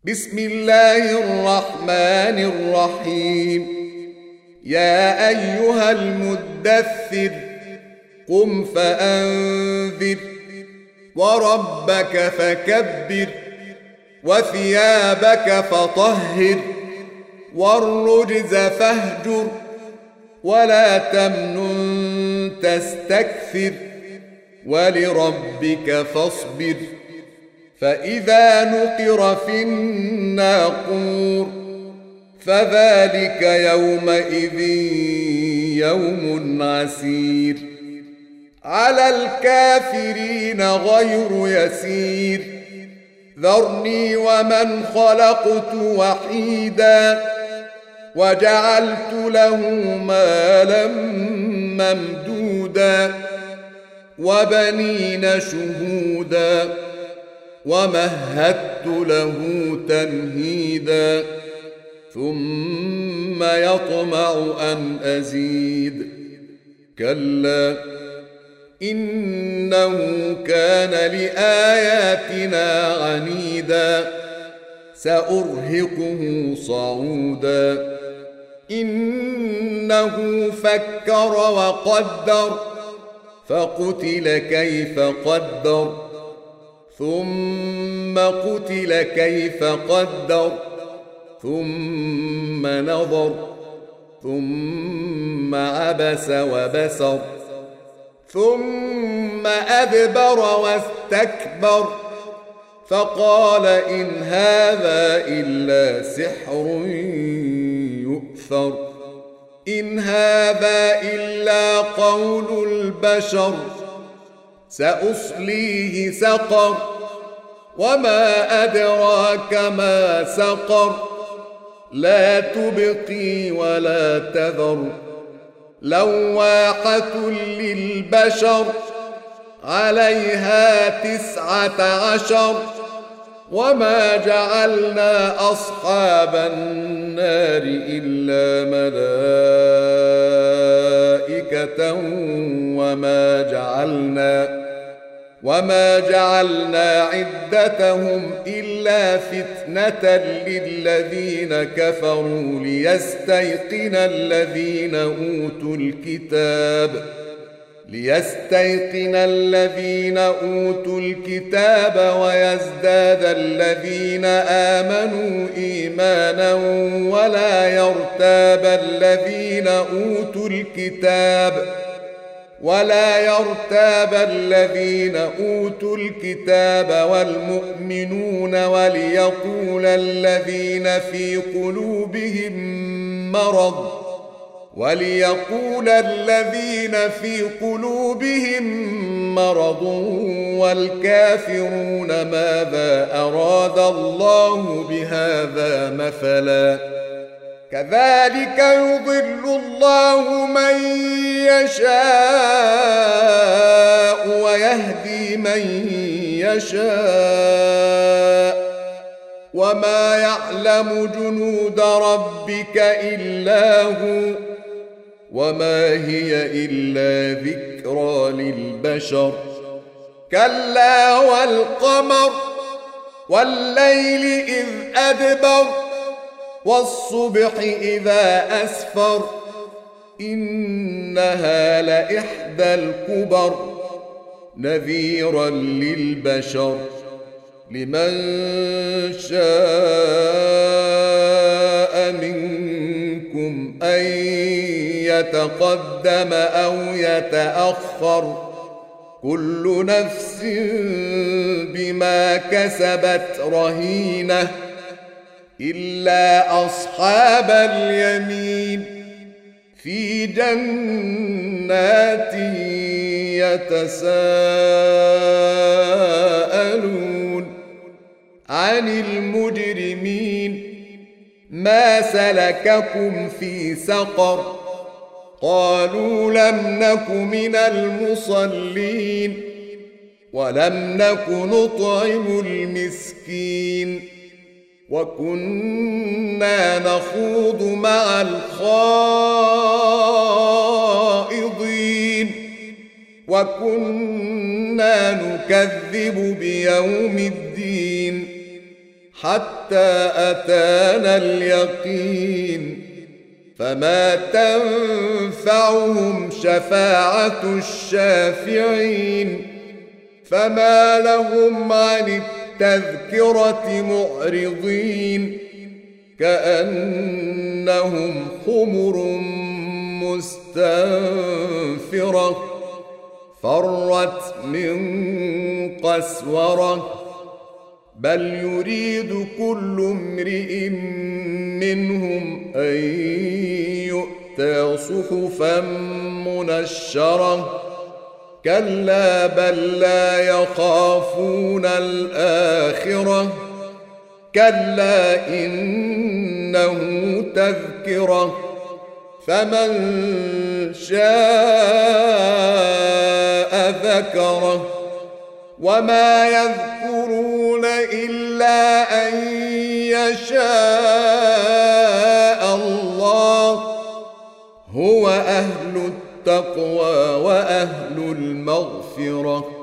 بسم الله الرحمن الرحيم. يا أيها المدثر قم فأنذر وربك فكبر وثيابك فطهر والرجز فاهجر ولا تمنن تستكثر ولربك فاصبر. فإذا نقر في الناقور فذلك يومئذ يوم عسير على الكافرين غير يسير. ذرني ومن خلقت وحيدا وجعلت له مالا ممدودا وبنين شهودا ومهدت له تمهيدا ثم يطمع أن أزيد. كلا إنه كان لآياتنا عنيدا سأرهقه صعودا. إنه فكر وقدر فقتل كيف قدر ثم قتل كيف قدر ثم نظر ثم عبس وبسر ثم أدبر واستكبر فقال إن هذا إلا سحر يؤثر إن هذا إلا قول البشر سأصليه سقر وما أدراك ما سقر لا تبقي ولا تذر لواحة للبشر عليها 19 وما جعلنا أصحاب النار إلا ملائكة وما جعلنا عدتهم إلا فتنة للذين كفروا ليستيقن الذين أوتوا الكتاب ويزداد الذين آمنوا إيمانا ولا يرتاب الذين أوتوا الكتاب والمؤمنون وليقول الذين في قلوبهم مرض والكافرون ماذا أراد الله بهذا مثلا كذلك يضل الله من يشاء ويهدي من يشاء وما يعلم جنود ربك إلا هو وما هي إلا ذكرى للبشر. كلا والقمر والليل إذ أدبر والصبح إذا أسفر إنها لإحدى الكبر نذيرا للبشر لمن شاء منكم أن يتقدم أو يتأخر كل نفس بما كسبت رهينة إلا أصحاب اليمين في جنات يتساءلون عن المجرمين ما سلككم في سقر قالوا لم نك من المصلين ولم نك نطعم المسكين وكنا نخوض مع الخائضين وكنا نكذب بيوم الدين حتى أتانا اليقين فما تنفعهم شفاعة الشافعين فما لهم عن التذكرة معرضين كأنهم حمر مستنفرة فرت من قسورة بل يريد كل امرئ منهم أن يؤتى صحفا منشرة كلا بل لا يخافون الآخرة كلا إنه تذكرة فمن شاء ذكره وما يذكرون إلا أن يشاء الله هو أهل التقوى وأهل المغفرة